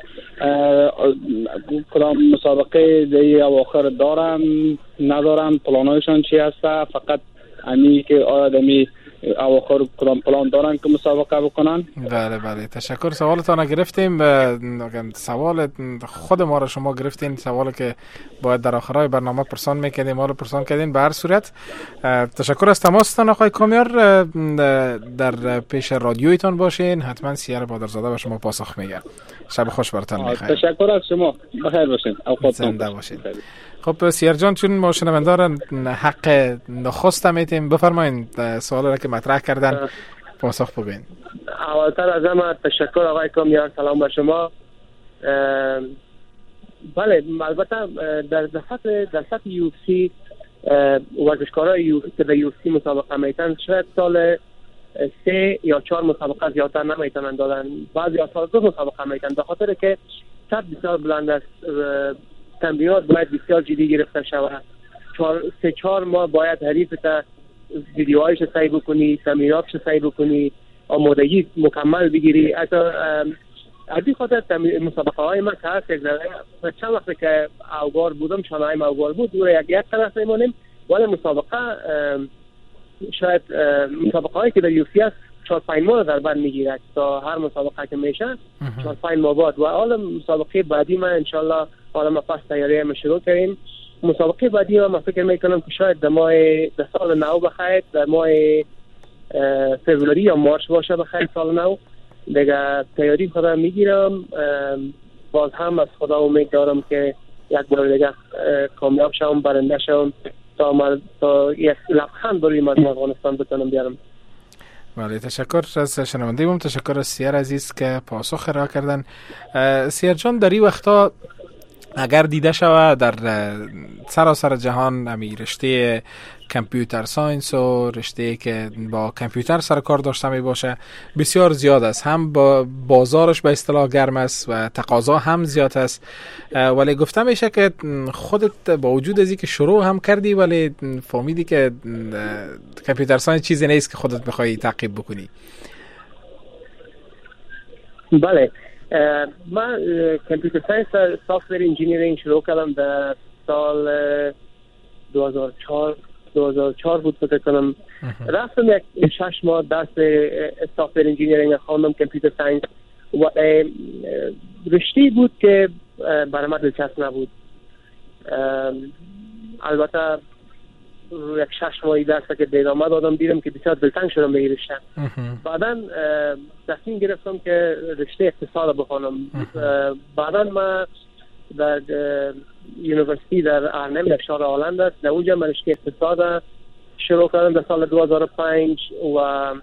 کدام مسابقه دیگه اواخر دارن ندارن، پلانایشان چی هسته، فقط امی که آیا دمی اواخر کدام پلان دارن که مسابقه بکنن. بله بله تشکر. سوالتان گرفتیم. سوال خود ما را شما گرفتین، سوالی که باید در آخرای برنامه پرسان میکردیم ما رو پرسان کردین. به هر صورت تشکر از تماستان آقای کامیار. در پیش رادیویتان باشین، حتما سیار بادرزاده و شما پاسخ میگه. شب خوش براتون میخوایم. تشکر از شما، بخیر باشین، اوقاتتون زنده باشین. خب سیار جان، چون ما شنوندگان حق نخست میتیم، بفرمایید سوال را که مطرح کردن پاسخ بگین. اولتر از همه تشکر آقای کامیار، سلام به شما. بله البته در سطح در سطح یو اف سی ورزشکارای یو که در یو اف سی مسابقه میتن شاید سال سه یا چهار مسابقه زیادتر نمیتونن دادن، بعضی از سال دو مسابقه میتن، به خاطر که سطح بسیار بلند است. تمرینات باید بسیار جدی گرفته شود. چهار سه چهار ماه باید حریفت ویدیوهایش سعی بکنی، تمریناتش سعی بکنی، آمادگی مکمل بگیری. حتی از این خاطر مسابقه های من که هست چند وقت که اوگار بودم، شانهایم اوگار بود، دور یک یک طرف میمانیم، ولی مسابقه شاید مسابقه هایی که در یوفی هست چهار پنج ماه در بر میگیرد تا هر مسابقه که میشه چهار پنج ماه بعد. و حالا مسابقه بعدی من انشالله حالا ما پس تیاری ما شروع کردیم. مسابقه بعدی من فکر میکنم که شاید در ماه در سال نو بخیر، در ماه فوریه یا مارچ باشه بخیر سال نو دیگه تیاری خودم میگیرم. باز هم از خدا امید دارم که یک بار دیگه کامیاب شوم، برنده شوم تا ما تا یک لبخند برای مردم افغانستان بتونم بیارم. بله تشکر از شنونده بوم. تشکر از سیار عزیز که پاسخ را کردن. سیار جان، در این وقتا اگر دیده شود در سراسر جهان امی رشته کامپیوتر ساینس و رشته که با کامپیوتر سر کار داشته می باشه بسیار زیاد است، هم با بازارش به اصطلاح گرم است و تقاضا هم زیاد است، ولی گفته میشه که خودت با وجود از اینکه شروع هم کردی ولی فهمیدی که کامپیوتر ساینس چیزی نیست که خودت میخوای تعقیب بکنی. بله من کامپیوتر ساینس سافتور انجینیرینگ شروع کردم در سال دو هزار و چهار بود فکر کنم. رفتم یک شش ماه درس سافتور انجینیرینگ خواندم، کامپیوتر ساینس، و رشته بود که برای من دلچسب نبود. البته یک شش ماهی درس که ادامه دادم، دیدم که بسیار دلتنگ شدم به این رشته. بعداً تصمیم گرفتم که رشته اقتصاد بخوانم. بعداً من در یونیورسیتی در آرنم در شهر هلند است، در اونجا من رشته اقتصاد شروع کردم در سال دو هزار و پنج و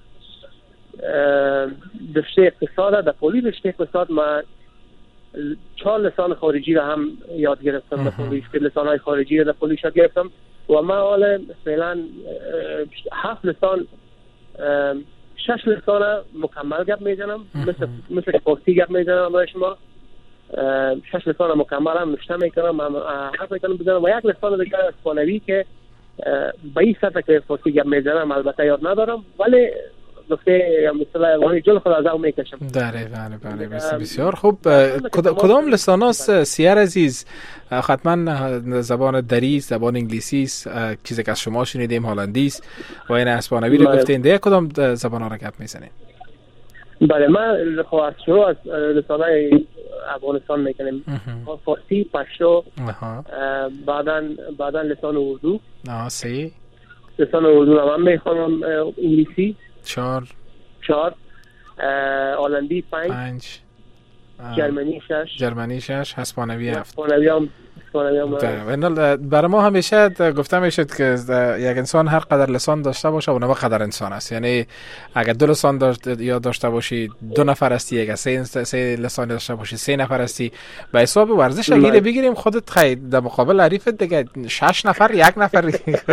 رشته اقتصاد در پلی رشته اقتصاد من چهار لسان خارجی را هم یاد گرفتم. در پلی لسان‌های خارجی را در پلی یاد گرفتم و من حالا فعلا هفت لسان شش لسان مکمل گپ میزنم، مثل مثل فارسی گپ میزنم برای شما. شش لسان مکمل هم نوشته میکنم، حرف میکنم بزنم، و یک لسان دیگه اسپانیایی که به این سطح که فارسی گپ میزنم البته یاد ندارم، ولی گفته مثلا وانی جل خود از او میکشم. داره بله بله بسیار خوب. کدام لسان هاست سیار عزیز؟ حتما زبان دری، زبان انگلیسی است، چیزی که از شما شنیدیم هلندی است و این اسپانیایی رو گفتین. دیگه کدام زبان ها را گپ میزنید؟ بله من خواهد شروع از لسان های افغانستان میکنیم، فارسی، پشتو، بعدا بعدا لسان اردو. آه سی لسان اردو هم میخوانم، انگلیسی چهار چهار هلندی پنج پنج جرمنی شش جرمنی شش اسپانیایی هفت. اسپانیایی هم برای ما همیشه گفته میشد که یک انسان هر قدر لسان داشته باشه اون قدر انسان است. یعنی اگر دو لسان داشت یا داشته باشی دو نفر هستی، اگر سه سه لسان داشته باشی سه نفر هستی. به حساب ورزش اگه بگیریم خودت خیلی در مقابل حریفت دیگه شش نفر یک نفر.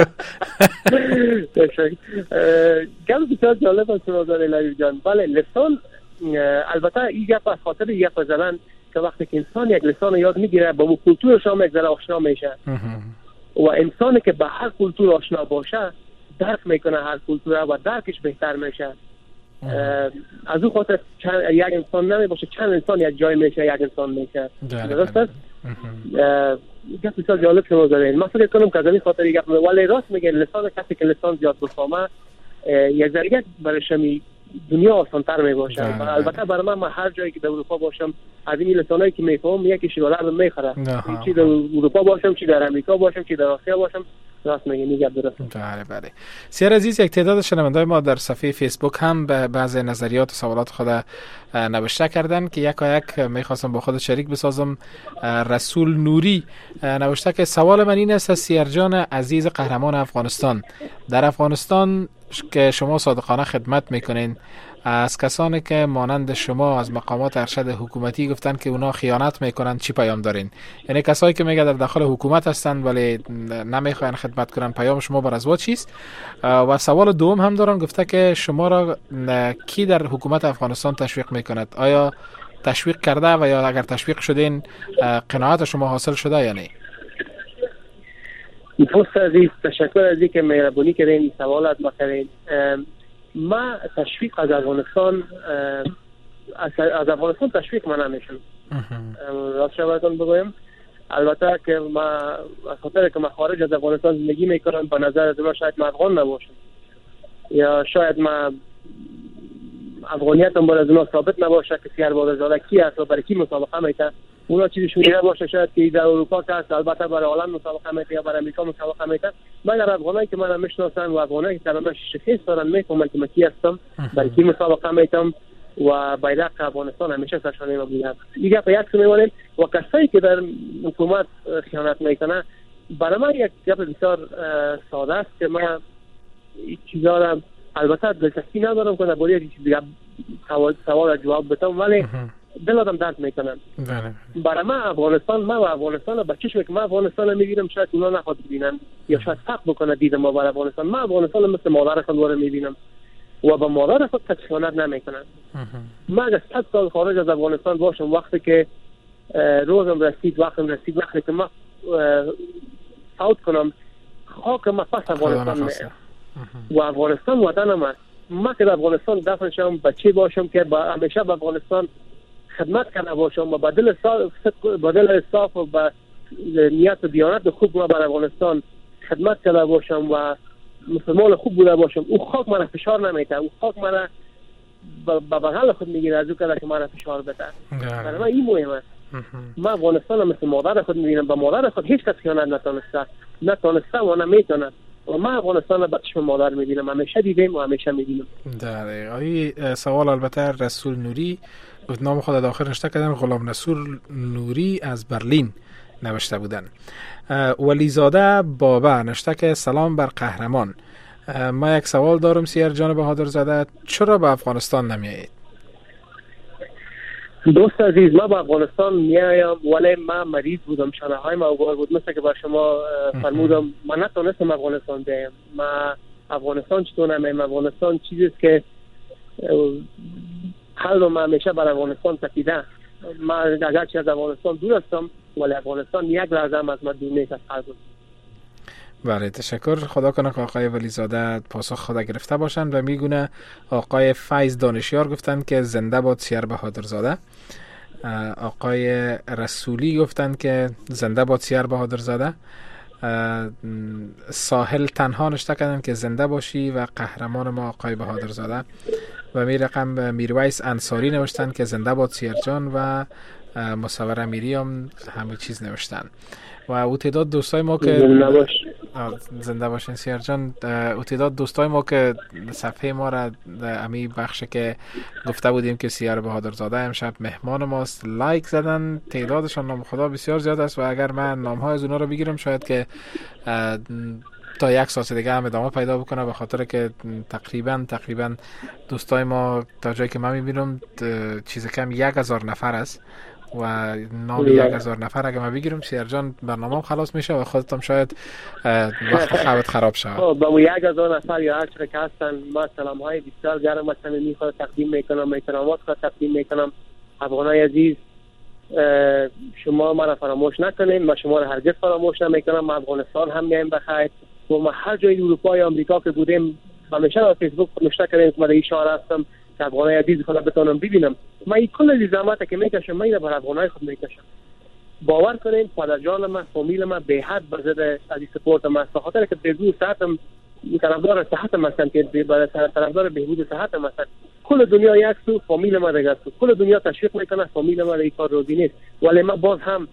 گل بسیار جالب است نظر لایو جان. بله لسان البته این گپ از خاطر یک زدن که وقتی که انسان یک لسان یاد میگیره با اون کلتورش هم یک ذره آشنا میشه و انسانی که به هر کلتور آشنا باشه درک میکنه هر کلتور و درکش بهتر میشه. از اون خاطر یک انسان نمی باشه چند انسان یک جای میشه یک انسان میشه. درست است؟ گپ بسیار جالب شما زدین. من فکر کنم که از این خاطر یک ولی راست میگه لسان کسی که لسان زیاد بفهمه یک ذریعه برای شمی دنیا آسان‌تر می باشه. و البته برای من, من هر جایی که در اروپا باشم از این لسانایی که میفهمم یکی دلار رو میخره، چی در اروپا باشم چی در امریکا باشم چی در آسیا باشم. راست میگی، میگم درست. بله بله. سیار عزیز، یک تعداد شنوندای ما در صفحه فیسبوک هم به بعضی نظریات و سوالات خود نوشته کردن که یک یک میخواستم با خود شریک بسازم. رسول نوری نوشته که سوال من این است: سیار جان عزیز قهرمان افغانستان، در افغانستان که شما صادقانه خدمت میکنین، از کسانی که مانند شما از مقامات ارشد حکومتی گفتن که اونا خیانت میکنن چی پیام دارین؟ یعنی کسایی که میگه در داخل حکومت هستن ولی نمیخواین خدمت کنن، پیام شما بر از وا چیست؟ و سوال دوم هم دارن، گفته که شما را کی در حکومت افغانستان تشویق میکند؟ آیا تشویق کرده و یا اگر تشویق شدین قناعت شما حاصل شده یا نه؟ دوست عزیز، تشکر از اینکه مهربانی کردین این سوالات ما کردین. ما تشویق از افغانستان از افغانستان تشویق من نمیشم، راست شبتون بگویم. البته که ما از خاطر که ما خارج از افغانستان زندگی میکنم به نظر از ما شاید ما افغان نباشم یا شاید ما افغانیتم باید از اونا ثابت نباشه که سیار بادرزاده کی است و برای کی مسابقه میکنه. اونا چیزی شوریه باشه شاید که در اروپا که هست، البته برای عالم مسابقه میکنه یا برای امریکا مسابقه میکنه. مگر افغانایی که من میشناسن و افغانایی که کلمه شخص دارن میفهمن که من کی هستم، برای کی مسابقه میکنم و بیرق افغانستان همیشه سرشانه ما بودم. دیگه په یک میمونیم و کسایی که در حکومت خیانت میکنه، برای من یک گپ بسیار ساده است که من این چیزا را البته دلچسپی ندارم که درباره یک چیز دیگه سوال سوال جواب بدم، ولی دل آدم درد میکنن. برای من افغانستان، ما و افغانستان با چشمی که ما افغانستان میبینم شاید اونا نخواد ببینن یا شاید فرق بکنه دیدم ما برای افغانستان. ما افغانستان مثل مادر خود رو میبینم و با مادر خود خیانت نمیکنن. ما اگر صد سال خارج از افغانستان باشم، وقتی که روزم رسید، وقتم رسید، وقتی که ما فوت کنم، خاک ما پس افغانستان میاد و افغانستان وطنم است. ما که در افغانستان دفن شم، بچه باشم که با همیشه به افغانستان خدمت کرده باشم و با دل صاف با دل صاف و با نیت و دیانت خوب ما بر افغانستان خدمت کرده باشم و مسلمان خوب بوده باشم، او خاک من فشار نمیده، او خاک من با بغل خود میگیره از او که من فشار بده. برای من این مهم است. ما افغانستان مثل مادر خود میبینم، با مادر خود هیچ کس خیانت نتونسته نتونسته و نمیتونه و ما افغانستان با چشم مادر میبینم، همیشه دیدیم و همیشه میبینم. دقیقاً. این سوال البته رسول نوری نام خود داخل نوشته کردن، غلام رسول نوری از برلین نوشته بودن. ولیزاده بابا نوشته که سلام بر قهرمان، ما یک سوال دارم سیار جان بهادرزاده، چرا به افغانستان نمیایید؟ دوست عزیز، ما به افغانستان میایم ولی من مریض بودم، شانه های ما اوگار بود، مثل که با شما فرمودم من نتونستم افغانستان بیایم. ما افغانستان چطور نمیم؟ افغانستان چیزیست که قلب ما همیشه بر افغانستان تپیده. من اگرچه از افغانستان دور هستم ولی افغانستان یک لحظه هم از من دور نیست از قلبم. بله، تشکر. خدا کنه که آقای ولیزاده پاسخ خدا گرفته باشند. و میگونه آقای فیض دانشیار گفتند که زنده باد سیار بهادرزاده. آقای رسولی گفتند که زنده باد سیار بهادرزاده. ساحل تنها نشته کردن که زنده باشی و قهرمان ما آقای بهادرزاده. و می رقم میرویس انصاری نوشتن که زنده باد سیار جان و مصور امیری هم همه چیز نوشتن. و او تعداد دوستای ما که زنده باش زنده باشین سیار جان، او تعداد دوستای ما که صفحه ما را امی بخش که گفته بودیم که سیار بهادرزاده امشب مهمان ماست لایک زدن، تعدادشان نام خدا بسیار زیاد است و اگر من نام های از اونا رو بگیرم شاید که تا یک ساعت دیگه هم ادامه پیدا بکنه، به خاطر که تقریبا تقریبا دوستای ما تا جایی که من میبینم چیز کم یک هزار نفر است و نام یک هزار نفر اگه ما بگیرم سیار جان برنامه خلاص میشه و خودتم شاید وقت خوابت خراب شود. با مو یک هزار نفر یا هر چرا که هستن ما سلام های بسیار گرم و صمیمی خود تقدیم میکنم، احترامات خود تقدیم میکنم. افغانای عزیز، شما ما را فراموش نکنین، ما شما را هرگز فراموش نمیکنم. ما افغانستان هم میایم بخیر و ما هر جای اروپا یا آمریکا که بودیم همیشه در فیسبوک نوشته کردیم که ما در این شهر هستم که افغانای عزیز خود بتونم ببینم. ما این کل زحمت که میکشم من را بر افغانای خود میکشم. باور کنین پدر جان ما، فامیل ما به حد بزرگ از این سپورت ما است، خاطر که بدون ساعتم طرفدار صحت هستم که برای طرفدار بهبود صحت هستم. کل دنیا یک سو، فامیل ما دیگه سو. کل دنیا تشویق میکنه، فامیل ما این کار روزی نیست. ولی ما باز هم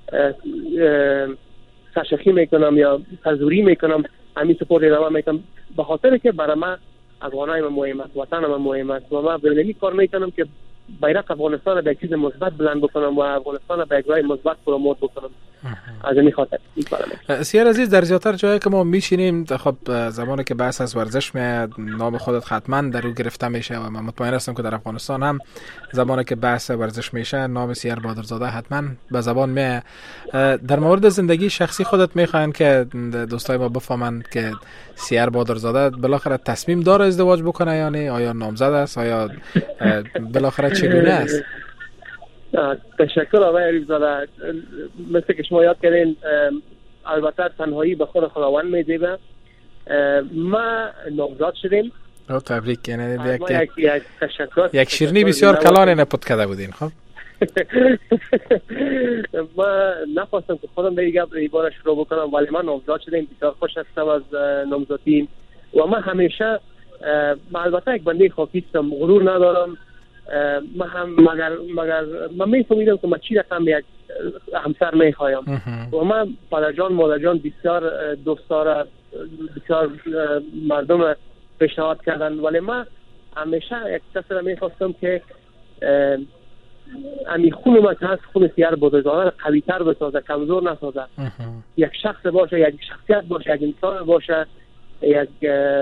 سرشخی میکنم یا تزوری میکنم، همین سپورت ادامه میکنم به خاطر که برای ما افغانای ما مهم است، وطن ما مهم است و ما به کار میکنم که بیرق افغانستان به چیز مثبت بلند بکنم و افغانستان به جای مثبت پروموت بکنم. از این خاطر این کارم. سیار عزیز، در زیادتر جایی که ما میشینیم، خب زمانی که بحث از ورزش میاد نام خودت حتما در او گرفته میشه و من مطمئن هستم که در افغانستان هم زمانی که بحث ورزش میشه نام سیار بادرزاده حتما به زبان میاد. در مورد زندگی شخصی خودت میخواین که دوستای ما بفهمن که سیار بادرزاده بالاخره تصمیم داره ازدواج بکنه یا نه؟ آیا نامزد است؟ آیا بالاخره چگونه است؟ تشکر آقای عریف‌زاده. مثل که شما یاد کردین البته تنهایی به خود خداوند می‌دهیم. ما نامزد شدیم. خب تبریک. یعنی یک یک یک تشکر. یک شیرینی بسیار کلان نپود کرده بودین. خب ما نخواستم که خودم دیگه بار شروع بکنم ولی ما نامزد شدیم. بسیار خوش هستم از نامزدیم و ما همیشه البته یک بنده خاکی هستم، غرور ندارم. ما هم مگر مگر من میفهمیدم که ما چی رقم یک همسر میخوایم و من پدرجان مادرجان بسیار دوستدار، بسیار مردم پیشنهاد کردن ولی من همیشه یک کسی را میخواستم که امی خون ما که هست خون سیار بادرزاده قوی تر بسازه، کمزور نسازه. یک شخص باشه، یک شخصیت باشه، یک انسان باشه، یک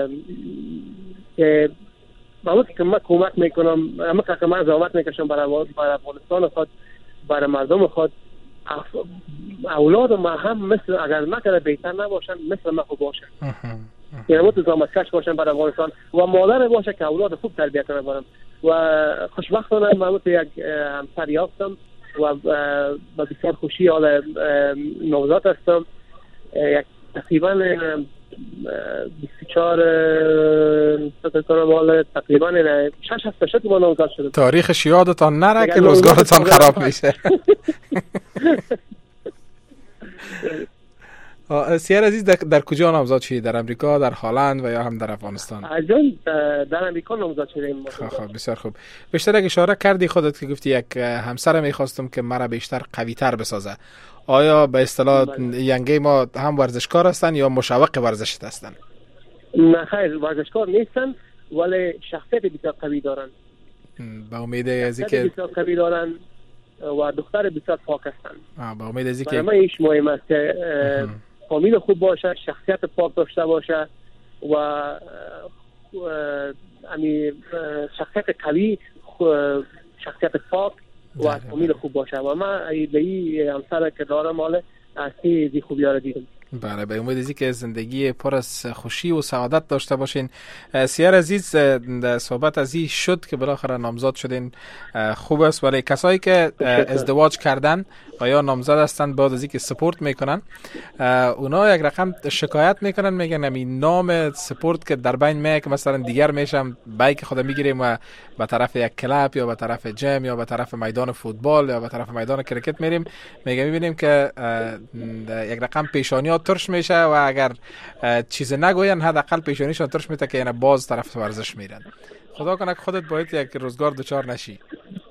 که من که من کمک میکنم، اما که من زحمت میکشم برای برای افغانستان خود، برای مردم خود. اولاد ما هم مثل اگر نکرده بهتر نباشن مثل ما خوب باشن، یعنی مت زحمت کش باشن برای افغانستان و مادر باشه که اولاد خوب تربیت کنه برام. و خوشبختانه من یک همسر یافتم و با بسیار خوشی حال نوزاد هستم. یک تقریبا بیست و چهار سال تقریبا شش هفته شد که ما نامزد شدیم. تاریخش یادتان نره که روزگارتان خراب میشه. سیار عزیز، در, در کجا نامزد شدید؟ در امریکا، در هلند و یا هم در افغانستان؟ در امریکا نامزد شدیم. خب بسیار خوب. بیشتر اگه اشاره کردی خودت که گفتی یک همسر میخواستم که مرا بیشتر قوی تر بسازه، آیا به اصطلاح ینگی ما هم ورزشکار هستن یا مشوق ورزش هستن؟ نه خیر، ورزشکار نیستن ولی شخصیت بسیار قوی دارن. با امید از اینکه بسیار قوی دارن و دختر بسیار پاک هستن. با امید از اینکه ما ایش مهم است که فامیل خوب باشه، شخصیت پاک داشته باشه و امی شخصیت قوی، شخصیت پاک و فامیل خوب باشه و ما به این همسر که دارم مال اصلی زی خوبی ها رو دیدم. بله، به امید ازی که زندگی پر از خوشی و سعادت داشته باشین. سیار عزیز، صحبت از این شد که بالاخره نامزد شدین، خوب است، ولی کسایی که ازدواج کردن و یا نامزد هستن بعد از اینکه سپورت میکنن، اونا یک رقم شکایت میکنن، میگن همین نام سپورت که در بین میه که مثلا دیگر میشم بایک خود میگیریم و به طرف یک کلاب یا به طرف جیم یا به طرف میدان فوتبال یا به طرف میدان کرکت میریم، میگه میبینیم که یک رقم پیشانی ترش میشه و اگر چیز نگوین حداقل پیشانیشون ترش میشه که اینا باز طرف ورزش میرن. خدا کنه که خودت باید یک روزگار دچار نشی.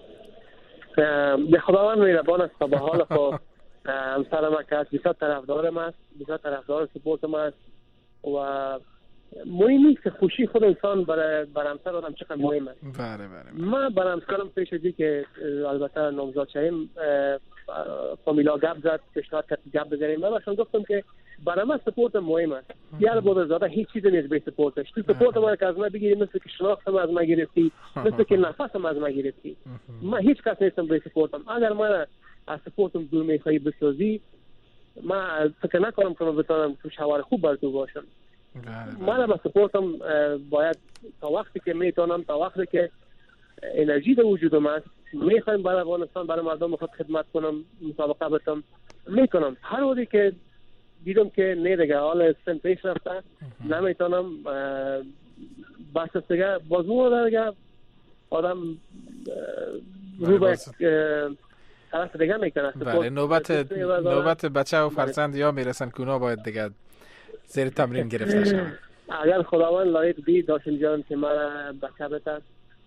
به خداوند مهربان است. به حال خود همسر ما که بسیار طرفدار ما است، بسیار طرفدار سپورت ما است و مهم نیست که خوشی خود انسان برای برای همسر آدم چقدر مهم است. بله بله. ما برای همسرم پیش از که البته نامزد شدیم فامیلا گپ زد، پیشنهاد کرد گپ بزنیم. من باشم گفتم که برای من سپورت مهم است. یار بادرزاده هیچ چیزی نیست به سپورتش. تو سپورت ما که از من بگیری مثل که شناختم از من گرفتی، مثل که نفسم از من گرفتی. من هیچ کس نیستم به سپورتم. اگر من از سپورتم دور میخوایی بسازی، من فکر نکنم که من بتونم تو شوار خوب بر تو باشم. من با سپورتم باید تا وقتی که میتونم، تا وقتی که انرژی در وجودم است، میخوایم برای افغانستان، برای مردم خود خدمت کنم، مسابقه بتم، میکنم. هر وقتی که دیدم که نه دیگه حال سن پیش رفته، نمیتونم بس است دیگه، بازمون دیگه آدم رو به طرف دیگه میکنه. بله، نوبت نوبت بچه و فرزند یا میرسن که اونا باید دیگه زیر تمرین گرفته شن. اگر خداوند لایق دید داشتم جان که من بچه بتر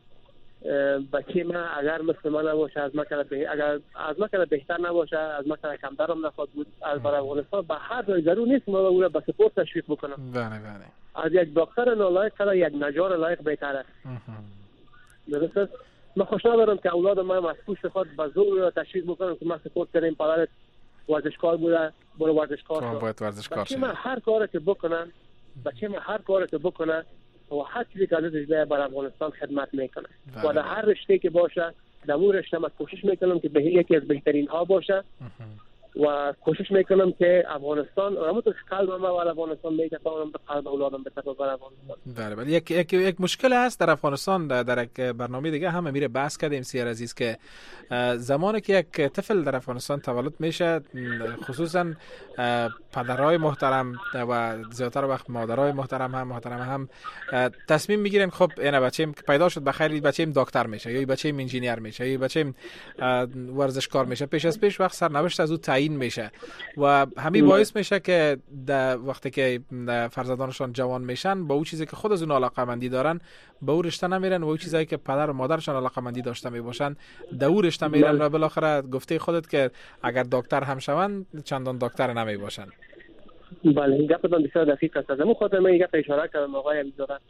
بچه من اگر مثل من نباشه از مکر به اگر از مکر بهتر نباشه از مکر کمترم نخواد بود از برای افغانستان به هر جای ضرور نیست من او را به سپورت تشویق بکنم. بله بله. از یک دکتر نالایق تا یک نجار لایق بهتر است. درسته؟ من خوشحال دارم که اولاد من از پشت خود به زور تشویق بکنم که من سپورت کنم پدرت ورزشکار بوده برو ورزشکار شو. باید ورزشکار بچه من هر کاری که بکنن بچه من هر کاری که بکنه و هر چیزی که ازش بیاد برای افغانستان خدمت میکنه و در هر رشته که باشه در اون رشته من کوشش میکنم که به یکی از بهترین ها باشه و کوشش میکنم که افغانستان همون تو قلب من برای افغانستان میتونم به قلب اولادم بتونم برای افغانستان. بله بله. یک یک یک مشکل هست در افغانستان. در, در یک برنامه دیگه هم میره بحث کردیم سیار عزیز که زمانی که یک طفل در افغانستان تولد میشه خصوصا پدرای محترم و زیاتر وقت مادرای محترم هم محترم هم تصمیم میگیرن خب اینا بچه‌م پیدا شد بخیر بچه‌م دکتر میشه یا بچه‌م انجینیر میشه یا بچه‌م ورزشکار میشه پیش از پیش وقت سرنوشت از او تعیین میشه و همین باعث میشه که در وقتی که فرزندانشان جوان میشن با اون چیزی که خود از اون علاقه‌مندی دارن به اون رشته نمیرن و اون چیزایی که پدر و مادرشان علاقه‌مندی داشته میباشن در اون رشته میرن و بالاخره گفته خودت که اگر دکتر هم شوند چندان دکتر نمیباشن. بله این گفتم بسیار دقیق است. از اون خاطر من یک اشاره کردم آقای علیزاده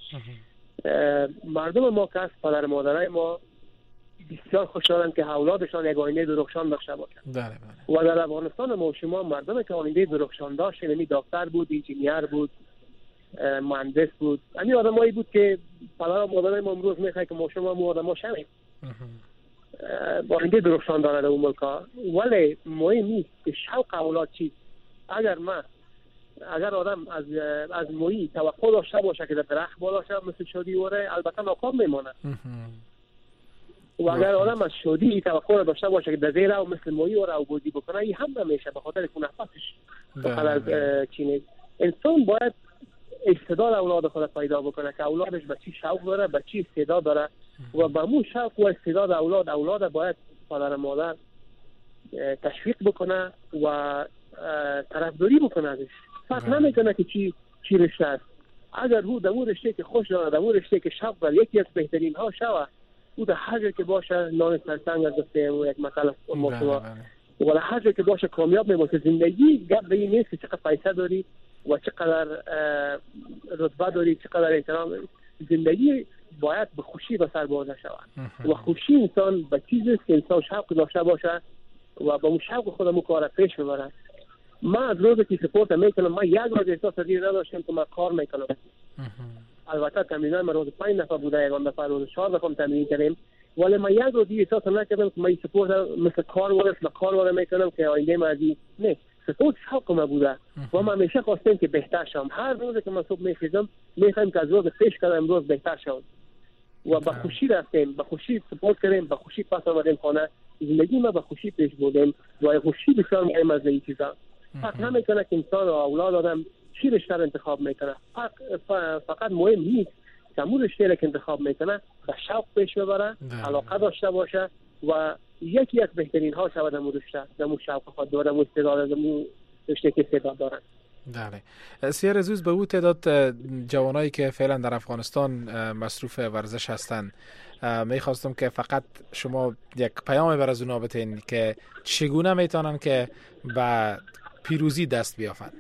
مردم ما که از پدر مادرای ما بسیار خوشحالند که اولادشان یک آینده درخشان داشته باشند. بله بله. و در افغانستان ما شما مردمی که آینده درخشان داشت یعنی دکتر بود، انجینیر بود، مهندس بود، یعنی آدمایی بود که پدر و مادرای ما امروز میخواد که ما شما مو آدما شویم. آینده درخشان داره در اون ملکا ولی مهم نیست که شوق اولاد چیست. اگر ما اگر آدم از از مویی توقع داشته باشه که در درخت بالا شه مثل شادی وره البته ناکام میمونه. و اگر آدم از شادی توقع داشته باشه که در زیر او مثل مویی وره او بودی بکنه این هم نمیشه به خاطر که نفسش بخاطر از چینه. انسان باید استعداد اولاد خود پیدا بکنه که اولادش به چی شوق داره به چی استعداد داره و به مو شوق و استعداد اولاد اولاد باید پدر مادر تشویق بکنه و طرفداری بکنه ازش. فرق نمیکنه که چی چی رشته است. اگر او در اون رشته که خوش داره در اون رشته که شوق داره یکی از بهترین ها شوه او در هر جا که باشه نان سرسنگ از دسته و یک مثلا مشوا و در هر جا که باشه کامیاب میشه. زندگی گپ به این نیست که چقدر پیسه داری و چقدر رتبه داری چقدر احترام داری. زندگی باید به خوشی به سر برده شود و خوشی انسان به چیزی که انسان شوق داشته باشه و با اون شوق خودمون کار پیش ببره. من از روزی که سپورت میکنم من یک روز احساس دیگه نداشتم که من کار میکنم. البته تمرینای من روز پنج دفعه بوده یکان دفعه روز چهار دفعه تمرین کردیم ولی من یک روز دیگه احساس نکردم که من سپورت مثل کار وارد مثل کار وارد میکنم که آینده من ازی نه سپورت شوق من بوده و من همیشه خواستم که بهتر شم. هر روزی که من صبح میخیزم میخوام که از روز پیش کردم امروز بهتر شم و با خوشی رفتیم با خوشی سپورت کردیم با خوشی پس آمدیم خانه. زندگی ما با خوشی پیش بردیم و خوشی بسیار مهم از این چیزا. فقط نمیکنه که انسان و اولاد آدم چی رشته رو انتخاب میکنه. فقط مهم نیست که همون رشته که انتخاب میکنه به شوق پیش ببره علاقه داشته باشه و یکی از بهترین ها شود همون رشته همون شوق خود داره همون استعداد همون رشته که استعداد داره. بله. سیار عزیز به او تعداد جوانایی که فعلا در افغانستان مصروف ورزش هستند میخواستم که فقط شما یک پیام بر از اونا بتین که چگونه میتونن که به پیروزی دست بیافن.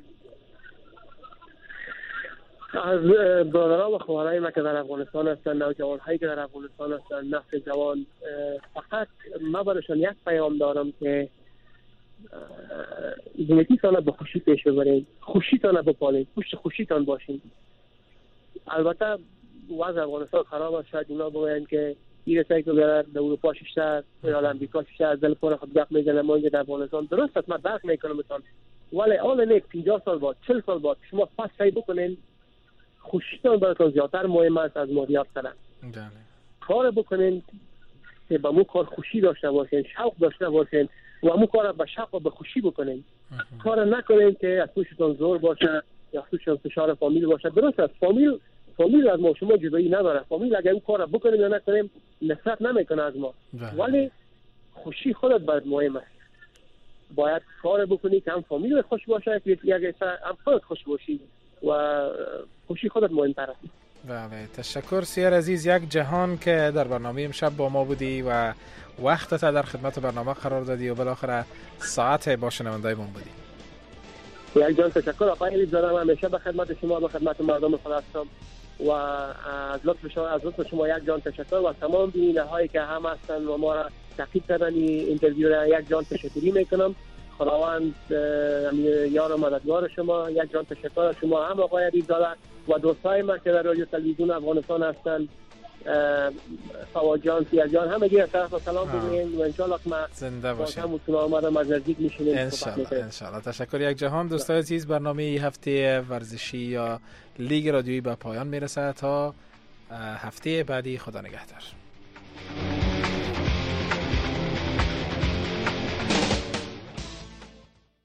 از برادران و خواهرای ما که در افغانستان هستن نوجوانهایی که در افغانستان هستن نسل جوان فقط ما برشان یک پیام دارم که زندگیتان به خوشی پیش ببرید خوشیتان بپالید خوش خوشیتان باشید. البته وضع افغانستان خراب است شاید اونا بگویند که این رسایی که در اروپا ششتر یا امریکا ششتر دل پر خود گپ میزنه ما اینجا در افغانستان درست است. من درک میکنم مثلا ولی آن نیک پنجاه سال بعد چهل سال بعد شما پس سعی بکنین خوشیتان براتون زیادتر مهم است از مالیات کردن. کار بکنین که با مو کار خوشی داشته باشین شوق داشته باشین و مو کار با شوق و به خوشی بکنین. کار نکنین که از توشتون زور باشه یا توشتون فشار فامیل باشه. درست است فامیل فامیل از ما شما جدایی نداره. فامیل اگر اون کار بکنیم یا نکنیم نفرت نمیکنه از ما ولی خوشی خودت باید مهم است. باید کار بکنی که هم فامیل خوش باشه که یک هم خودت خوش باشی و خوشی خودت مهمتر است. بله تشکر سیار عزیز، یک جهان که در برنامه امشب با ما بودی و وقتت در خدمت برنامه قرار دادی و بالاخره ساعت با شنوندای ما بودی. یک جان تشکر آقای حبیب زاده، من همیشه به خدمت شما، به خدمت مردم خود هستم و از لطف شما از لطف شما یک جان تشکر و تمام بیننده هایی که هم هستن و ما را تعقیب کردن این اینترویو را یک جان تشکری میکنم. خداوند یار و مددگار شما. یک جان تشکر شما هم آقای حبیب زاده و دوستای ما که در رادیو تلویزیون افغانستان هستن، فواد جان، سیار جان، همه گیر طرف سلام بگیم و انشالله که ما زنده باشیم. هم مطمئن آمدم از نزدیک میشینیم. انشالله انشالله. تشکر یک جهان. دوستای عزیز، برنامه این هفته ورزشی یا لیگ رادیویی به پایان میرسه تا هفته بعدی. خدا نگهدار.